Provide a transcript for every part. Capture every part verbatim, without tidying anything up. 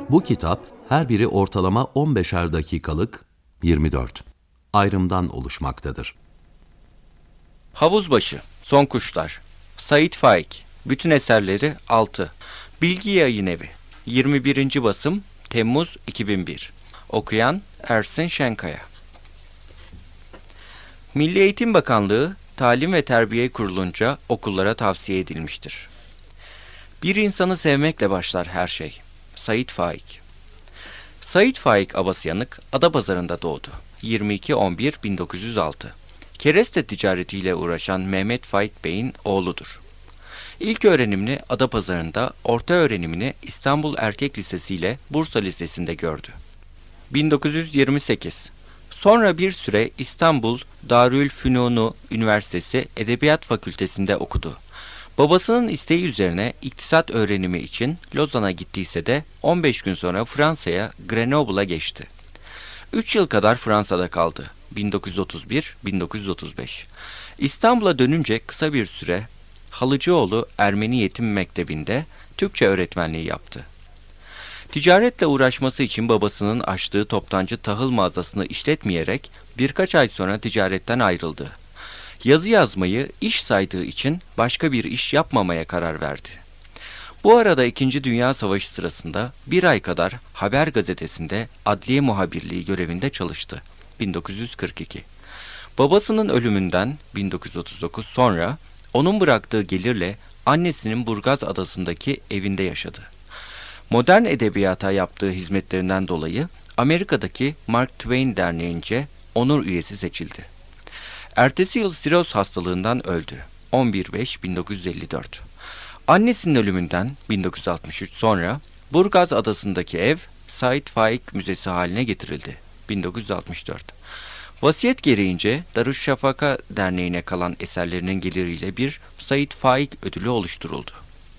Bu kitap her biri ortalama on beşer dakikalık yirmi dört ayrımdan oluşmaktadır. Havuzbaşı, Son Kuşlar, Sait Faik, bütün eserleri altı. Bilgi Yayınevi, yirmi birinci basım, Temmuz iki bin bir. Okuyan Ersin Şenkaya. Milli Eğitim Bakanlığı, Talim ve Terbiye Kurulunca okullara tavsiye edilmiştir. Bir insanı sevmekle başlar her şey. Sait Faik. Sait Faik Abasyanık, Adapazarı'nda doğdu. yirmi iki on bir bin dokuz yüz altı. Kereste ticaretiyle uğraşan Mehmet Faik Bey'in oğludur. İlk öğrenimini Adapazarı'nda, orta öğrenimini İstanbul Erkek Lisesi ile Bursa Lisesi'nde gördü. bin dokuz yüz yirmi sekiz. Sonra bir süre İstanbul Darülfünunu Üniversitesi Edebiyat Fakültesi'nde okudu. Babasının isteği üzerine iktisat öğrenimi için Lozan'a gittiyse de on beş gün sonra Fransa'ya Grenoble'a geçti. üç yıl kadar Fransa'da kaldı. bin dokuz yüz otuz bir bin dokuz yüz otuz beş. İstanbul'a dönünce kısa bir süre Halıcıoğlu Ermeni Yetim Mektebi'nde Türkçe öğretmenliği yaptı. Ticaretle uğraşması için babasının açtığı toptancı tahıl mağazasını işletmeyerek birkaç ay sonra ticaretten ayrıldı. Yazı yazmayı iş saydığı için başka bir iş yapmamaya karar verdi. Bu arada İkinci Dünya Savaşı sırasında bir ay kadar Haber Gazetesi'nde adliye muhabirliği görevinde çalıştı. bin dokuz yüz kırk iki. Babasının ölümünden bin dokuz yüz otuz dokuz sonra onun bıraktığı gelirle annesinin Burgaz Adası'ndaki evinde yaşadı. Modern edebiyata yaptığı hizmetlerinden dolayı Amerika'daki Mark Twain Derneği'nce onur üyesi seçildi. Ertesi yıl siroz hastalığından öldü. on bir beş bin dokuz yüz elli dört. Annesinin ölümünden bin dokuz yüz altmış üç sonra Burgaz Adası'ndaki ev Sait Faik Müzesi haline getirildi. bin dokuz yüz altmış dört. Vasiyet gereğince Darüşşafaka Derneği'ne kalan eserlerinin geliriyle bir Sait Faik ödülü oluşturuldu.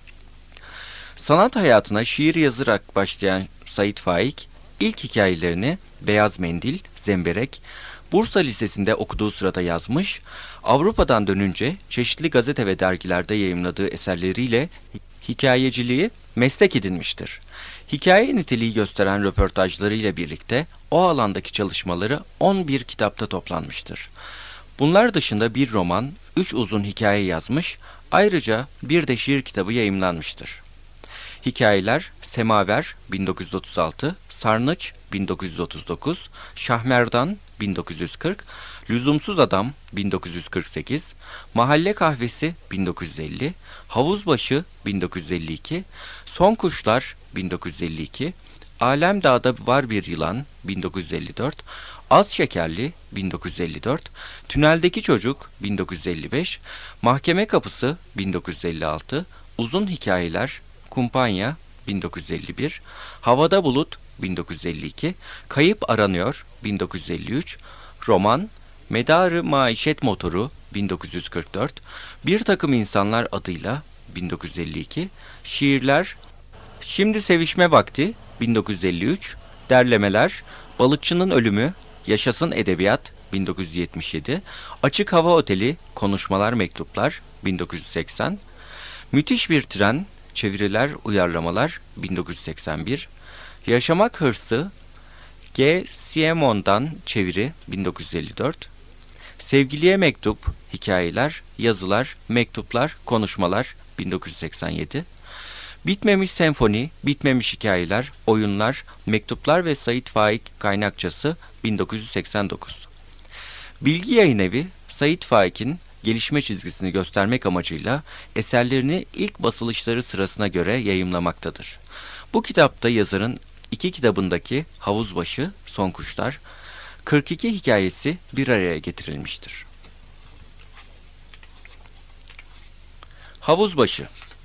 Sanat hayatına şiir yazarak başlayan Sait Faik, ilk hikayelerini Beyaz Mendil, Zemberek, Bursa Lisesi'nde okuduğu sırada yazmış, Avrupa'dan dönünce çeşitli gazete ve dergilerde yayımladığı eserleriyle hikayeciliği meslek edinmiştir. Hikaye niteliği gösteren röportajlarıyla birlikte o alandaki çalışmaları on bir kitapta toplanmıştır. Bunlar dışında bir roman, üç uzun hikaye yazmış, ayrıca bir de şiir kitabı yayımlanmıştır. Hikayeler Semaver bin dokuz yüz otuz altı, Sarnıç bin dokuz yüz otuz dokuz, Şahmerdan bin dokuz yüz kırk, Lüzumsuz Adam bin dokuz yüz kırk sekiz, Mahalle Kahvesi bin dokuz yüz elli, Havuzbaşı bin dokuz yüz elli iki, Son Kuşlar bin dokuz yüz elli iki, Alem Dağda Var Bir Yılan bin dokuz yüz elli dört, Az Şekerli bin dokuz yüz elli dört, Tüneldeki Çocuk bin dokuz yüz elli beş, Mahkeme Kapısı bin dokuz yüz elli altı, Uzun Hikayeler Kumpanya bin dokuz yüz elli bir, Havada Bulut bin dokuz yüz elli iki, Kayıp Aranıyor bin dokuz yüz elli üç, Roman Medarı Maişet Motoru bin dokuz yüz kırk dört, Bir Takım İnsanlar adıyla bin dokuz yüz elli iki, Şiirler Şimdi Sevişme Vakti bin dokuz yüz elli üç, Derlemeler Balıkçının Ölümü, Yaşasın Edebiyat bin dokuz yüz yetmiş yedi, Açık Hava Oteli Konuşmalar Mektuplar bin dokuz yüz seksen, Müthiş Bir Tren Çeviriler Uyarlamalar bin dokuz yüz seksen bir, Yaşamak Hırsı G. Siemon'dan çeviri bin dokuz yüz elli dört, Sevgiliye Mektup Hikayeler, Yazılar, Mektuplar, Konuşmalar bin dokuz yüz seksen yedi, Bitmemiş Senfoni, Bitmemiş Hikayeler, Oyunlar, Mektuplar ve Sait Faik Kaynakçası bin dokuz yüz seksen dokuz. Bilgi Yayınevi, Sait Faik'in gelişme çizgisini göstermek amacıyla eserlerini ilk basılışları sırasına göre yayımlamaktadır. Bu kitapta yazarın iki kitabındaki Havuzbaşı, Son Kuşlar, kırk iki hikayesi bir araya getirilmiştir. Havuzbaşı.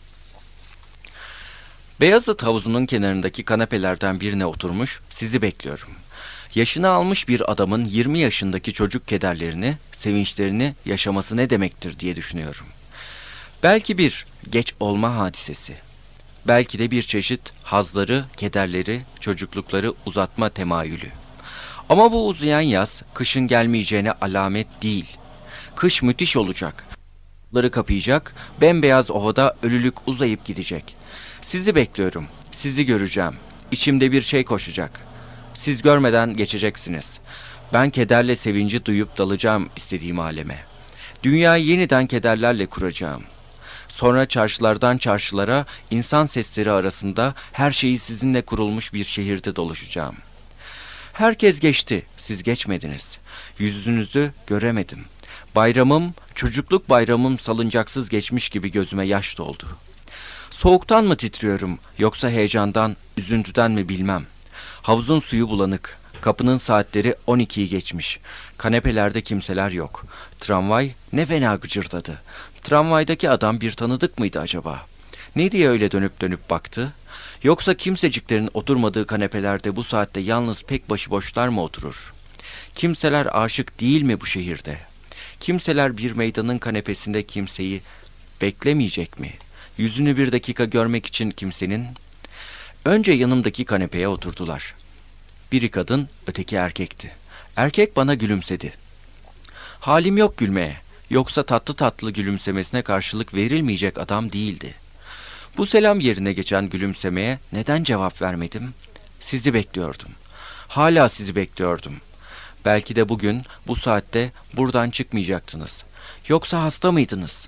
Beyazıt Havuzu'nun kenarındaki kanepelerden birine oturmuş, sizi bekliyorum. Yaşını almış bir adamın yirmi yaşındaki çocuk kederlerini, sevinçlerini yaşaması ne demektir diye düşünüyorum. Belki bir geç olma hadisesi. Belki de bir çeşit hazları, kederleri, çocuklukları uzatma temayülü. Ama bu uzayan yaz, kışın gelmeyeceğine alamet değil. Kış müthiş olacak. Ları kapayacak, bembeyaz ovada ölülük uzayıp gidecek. Sizi bekliyorum, sizi göreceğim. İçimde bir şey koşacak. Siz görmeden geçeceksiniz. Ben kederle sevinci duyup dalacağım istediğim aleme. Dünyayı yeniden kederlerle kuracağım. Sonra çarşılardan çarşılara, insan sesleri arasında her şeyi sizinle kurulmuş bir şehirde dolaşacağım. Herkes geçti, siz geçmediniz. Yüzünüzü göremedim. Bayramım, çocukluk bayramım salıncaksız geçmiş gibi gözüme yaş doldu. Soğuktan mı titriyorum, yoksa heyecandan, üzüntüden mi bilmem. Havuzun suyu bulanık. Kapının saatleri on ikiyi geçmiş. Kanepelerde kimseler yok. Tramvay ne fena gıcırdadı. Tramvaydaki adam bir tanıdık mıydı acaba? Ne diye öyle dönüp dönüp baktı? Yoksa kimseciklerin oturmadığı kanepelerde bu saatte yalnız pek başıboşlar mı oturur? Kimseler aşık değil mi bu şehirde? Kimseler bir meydanın kanepesinde kimseyi beklemeyecek mi? Yüzünü bir dakika görmek için kimsenin... Önce yanımdaki kanepeye oturdular. Biri kadın, öteki erkekti. Erkek bana gülümsedi. Halim yok gülmeye. Yoksa tatlı tatlı gülümsemesine karşılık verilmeyecek adam değildi. Bu selam yerine geçen gülümsemeye neden cevap vermedim? Sizi bekliyordum. Hala sizi bekliyordum. Belki de bugün, bu saatte buradan çıkmayacaktınız. Yoksa hasta mıydınız?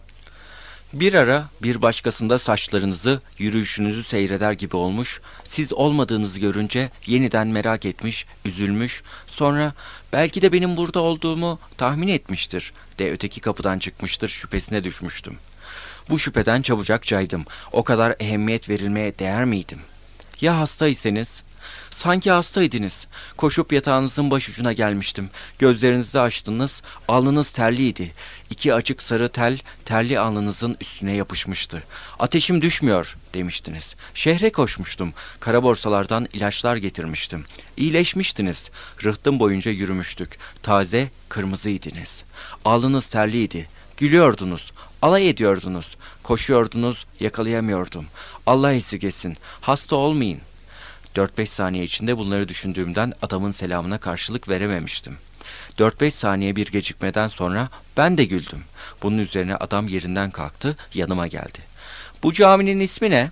Bir ara bir başkasında saçlarınızı, yürüyüşünüzü seyreder gibi olmuş, siz olmadığınızı görünce yeniden merak etmiş, üzülmüş, sonra belki de benim burada olduğumu tahmin etmiştir de öteki kapıdan çıkmıştır şüphesine düşmüştüm. Bu şüpheden çabucak caydım. O kadar ehemmiyet verilmeye değer miydim? Ya hastaysanız? Sanki hastaydınız. Koşup yatağınızın başucuna gelmiştim. Gözlerinizi açtınız, alnınız terliydi. İki açık sarı tel, terli alnınızın üstüne yapışmıştı. Ateşim düşmüyor demiştiniz. Şehre koşmuştum. Kara borsalardan ilaçlar getirmiştim. İyileşmiştiniz. Rıhtım boyunca yürümüştük. Taze, kırmızıydınız. Alnınız terliydi. Gülüyordunuz. Alay ediyordunuz. Koşuyordunuz, yakalayamıyordum. Allah esirgesin. Hasta olmayın. Dört beş saniye içinde bunları düşündüğümden adamın selamına karşılık verememiştim. Dört beş saniye bir gecikmeden sonra ben de güldüm. Bunun üzerine adam yerinden kalktı, yanıma geldi. Bu caminin ismi ne?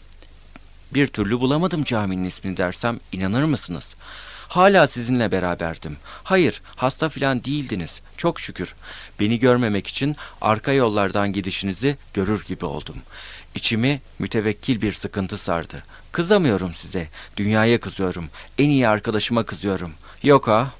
Bir türlü bulamadım caminin ismini dersem inanır mısınız? Hala sizinle beraberdim. Hayır, hasta filan değildiniz. Çok şükür. Beni görmemek için arka yollardan gidişinizi görür gibi oldum. İçimi mütevekkil bir sıkıntı sardı. Kızamıyorum size. Dünyaya kızıyorum. En iyi arkadaşıma kızıyorum. Yok ha.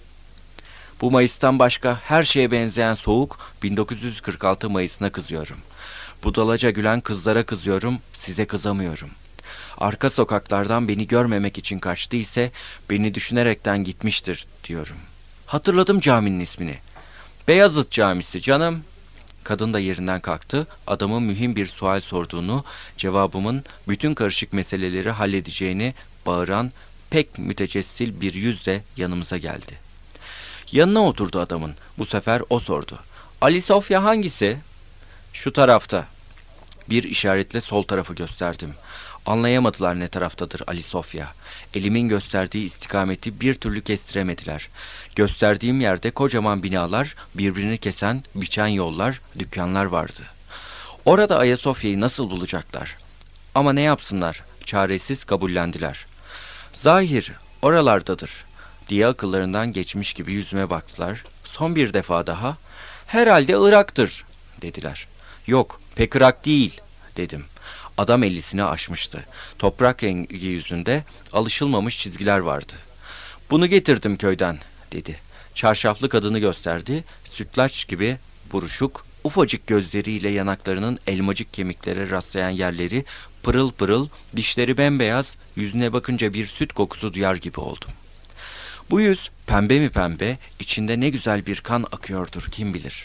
Bu Mayıs'tan başka her şeye benzeyen soğuk bin dokuz yüz kırk altı Mayıs'ına kızıyorum. Budalaca gülen kızlara kızıyorum, size kızamıyorum. Arka sokaklardan beni görmemek için kaçtı ise beni düşünerekten gitmiştir diyorum. Hatırladım caminin ismini. Beyazıt Camisi canım. Kadın da yerinden kalktı. Adamın mühim bir sual sorduğunu, cevabımın bütün karışık meseleleri halledeceğini bağıran pek mütecessil bir yüzle yanımıza geldi. Yanına oturdu adamın. Bu sefer o sordu. Ali Sofya hangisi? Şu tarafta. Bir işaretle sol tarafı gösterdim. Anlayamadılar ne taraftadır Ali Sofya. Elimin gösterdiği istikameti bir türlü kestiremediler. Gösterdiğim yerde kocaman binalar, birbirini kesen, biçen yollar, dükkanlar vardı. Orada Ayasofya'yı nasıl bulacaklar? Ama ne yapsınlar? Çaresiz kabullendiler. Zahir, oralardadır diye akıllarından geçmiş gibi yüzüme baktılar. Son bir defa daha, herhalde Irak'tır dediler. Yok, pek Irak değil dedim. Adam ellisini aşmıştı. Toprak rengi yüzünde alışılmamış çizgiler vardı. Bunu getirdim köyden dedi. Çarşaflı kadını gösterdi. Sütlaç gibi buruşuk, ufacık gözleriyle yanaklarının elmacık kemiklere rastlayan yerleri pırıl pırıl, dişleri bembeyaz, yüzüne bakınca bir süt kokusu duyar gibi oldum. Bu yüz pembe mi pembe, içinde ne güzel bir kan akıyordur kim bilir.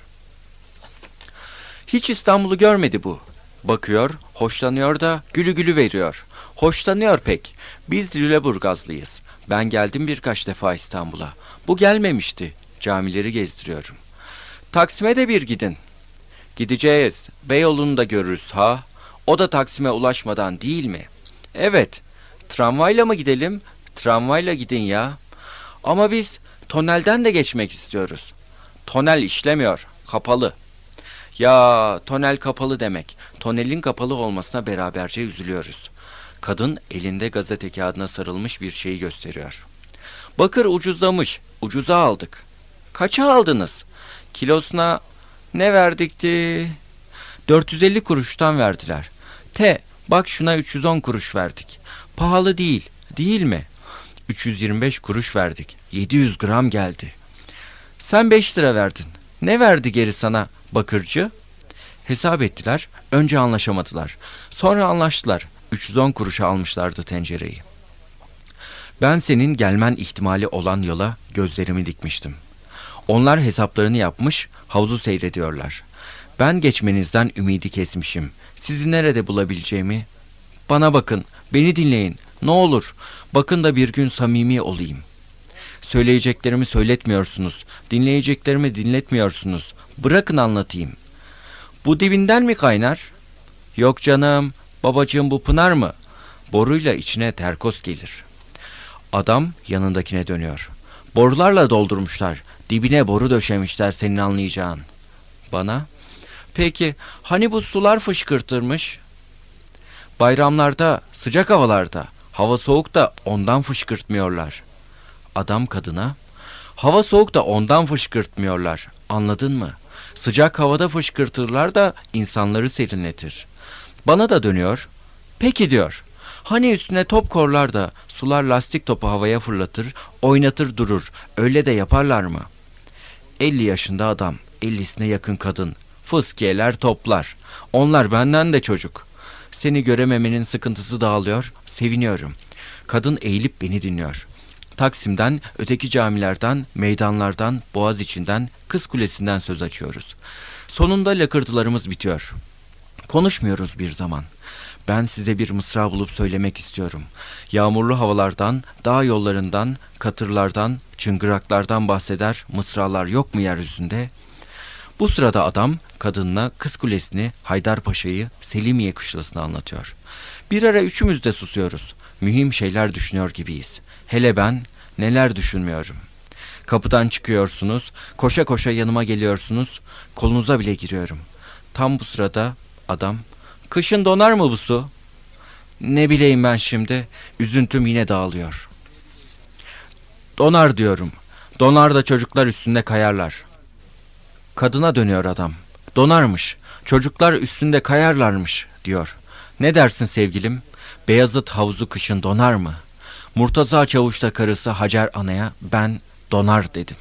Hiç İstanbul'u görmedi bu. Bakıyor, hoşlanıyor da gülü gülü veriyor. Hoşlanıyor pek. Biz Lüleburgazlıyız. Ben geldim birkaç defa İstanbul'a. Bu gelmemişti. Camileri gezdiriyorum. Taksim'e de bir gidin. Gideceğiz. Beyoğlu'nu da görürüz ha. O da Taksim'e ulaşmadan değil mi? Evet. Tramvayla mı gidelim? Tramvayla gidin ya. Ama biz tonelden de geçmek istiyoruz. Tonel işlemiyor. Kapalı. Ya tonel kapalı demek. Tonelin kapalı olmasına beraberce üzülüyoruz. Kadın elinde gazete kağıdına sarılmış bir şeyi gösteriyor. Bakır ucuzlamış. Ucuza aldık. Kaça aldınız? Kilosuna ne verdikti? dört yüz elli kuruştan verdiler. T, bak şuna üç yüz on kuruş verdik. Pahalı değil, değil mi? üç yüz yirmi beş kuruş verdik. yedi yüz gram geldi. Sen beş lira verdin. Ne verdi geri sana bakırcı? Hesap ettiler. Önce anlaşamadılar. Sonra anlaştılar. üç yüz on kuruşa almışlardı tencereyi. Ben senin gelmen ihtimali olan yola gözlerimi dikmiştim. Onlar hesaplarını yapmış, havuzu seyrediyorlar. Ben geçmenizden ümidi kesmişim. Sizi nerede bulabileceğimi? Bana bakın, beni dinleyin. Ne olur, bakın da bir gün samimi olayım. Söyleyeceklerimi söyletmiyorsunuz, dinleyeceklerimi dinletmiyorsunuz. Bırakın anlatayım. Bu dibinden mi kaynar? Yok canım, babacığım bu pınar mı? Boruyla içine terkos gelir. Adam yanındakine dönüyor. Borularla doldurmuşlar. Dibine boru döşemişler senin anlayacağın. Bana, peki hani bu sular fışkırtırmış? Bayramlarda, sıcak havalarda, hava soğuk da ondan fışkırtmıyorlar. Adam kadına, hava soğuk da ondan fışkırtmıyorlar. Anladın mı? Sıcak havada fışkırtırlar da insanları serinletir. Bana da dönüyor. Peki diyor. Hani üstüne top korlar da sular lastik topu havaya fırlatır, oynatır durur. Öyle de yaparlar mı? elli yaşında adam, ellisine yakın kadın. Fıskiyeler toplar. Onlar benden de çocuk. Seni görememenin sıkıntısı dağılıyor, seviniyorum. Kadın eğilip beni dinliyor. Taksim'den, öteki camilerden, meydanlardan, Boğaziçi'nden, Kız Kulesi'nden söz açıyoruz. Sonunda lakırtılarımız bitiyor. Konuşmuyoruz bir zaman. Ben size bir mısra bulup söylemek istiyorum. Yağmurlu havalardan, dağ yollarından, katırlardan, çıngıraklardan bahseder mısralar yok mu yeryüzünde? Bu sırada adam kadınına Kız Kulesi'ni, Haydarpaşa'yı, Selimiye kışlasını anlatıyor. Bir ara üçümüz de susuyoruz. Mühim şeyler düşünüyor gibiyiz. Hele ben neler düşünmüyorum. Kapıdan çıkıyorsunuz, koşa koşa yanıma geliyorsunuz, kolunuza bile giriyorum. Tam bu sırada adam, kışın donar mı bu su? Ne bileyim ben şimdi, üzüntüm yine dağılıyor. Donar diyorum, donar da çocuklar üstünde kayarlar. Kadına dönüyor adam, donarmış, çocuklar üstünde kayarlarmış diyor. Ne dersin sevgilim, Beyazıt havuzu kışın donar mı? Murtaza Çavuş'ta karısı Hacer Ana'ya ben donar dedim.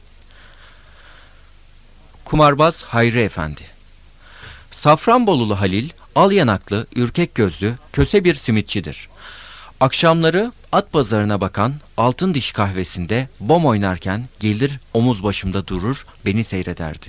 Kumarbaz Hayri Efendi. Safranbolulu Halil, al yanaklı, ürkek gözlü, köse bir simitçidir. Akşamları at pazarına bakan altın diş kahvesinde bom oynarken gelir omuz başımda durur, beni seyrederdi.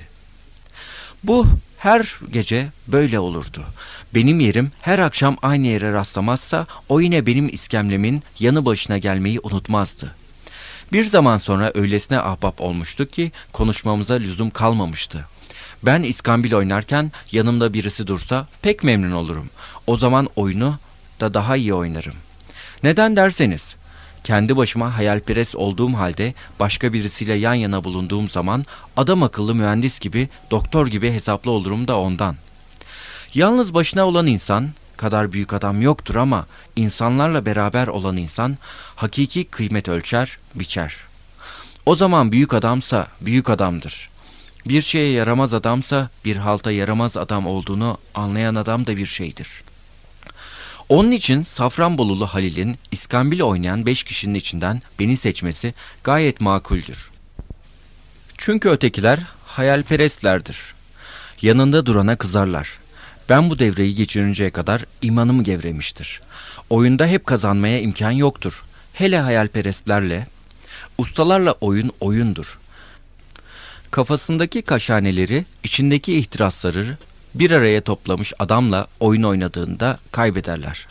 Bu her gece böyle olurdu. Benim yerim her akşam aynı yere rastlamazsa o yine benim iskemlemin yanı başına gelmeyi unutmazdı. Bir zaman sonra öylesine ahbap olmuştu ki konuşmamıza lüzum kalmamıştı. Ben iskambil oynarken yanımda birisi dursa pek memnun olurum. O zaman oyunu da daha iyi oynarım. Neden derseniz, kendi başıma hayalperest olduğum halde başka birisiyle yan yana bulunduğum zaman adam akıllı mühendis gibi, doktor gibi hesaplı olurum da ondan. Yalnız başına olan insan kadar büyük adam yoktur ama insanlarla beraber olan insan hakiki kıymet ölçer, biçer. O zaman büyük adamsa büyük adamdır. Bir şeye yaramaz adamsa bir halta yaramaz adam olduğunu anlayan adam da bir şeydir. Onun için Safranbolulu Halil'in iskambil oynayan beş kişinin içinden beni seçmesi gayet makuldür. Çünkü ötekiler hayalperestlerdir. Yanında durana kızarlar. Ben bu devreyi geçirinceye kadar imanım gevremiştir. Oyunda hep kazanmaya imkan yoktur. Hele hayalperestlerle, ustalarla oyun oyundur. Kafasındaki kaşhaneleri, içindeki ihtirasları bir araya toplamış adamla oyun oynadığında kaybederler.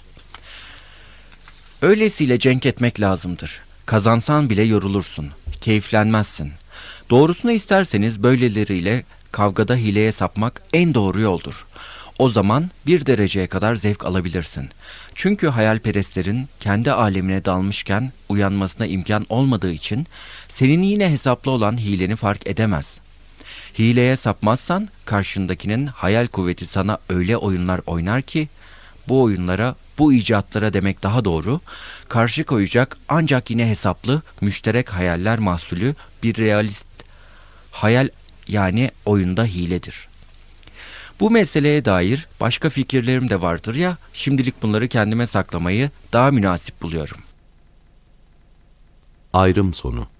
Öylesiyle cenk etmek lazımdır. Kazansan bile yorulursun, keyiflenmezsin. Doğrusunu isterseniz böyleleriyle kavgada hileye sapmak en doğru yoldur. O zaman bir dereceye kadar zevk alabilirsin. Çünkü hayalperestlerin kendi alemine dalmışken uyanmasına imkan olmadığı için senin yine hesaplı olan hileni fark edemez. Hileye sapmazsan karşındakinin hayal kuvveti sana öyle oyunlar oynar ki bu oyunlara, bu icatlara demek daha doğru, karşı koyacak ancak yine hesaplı, müşterek hayaller mahsulü bir realist hayal, yani oyunda hiledir. Bu meseleye dair başka fikirlerim de vardır ya, şimdilik bunları kendime saklamayı daha münasip buluyorum. Ayrım sonu.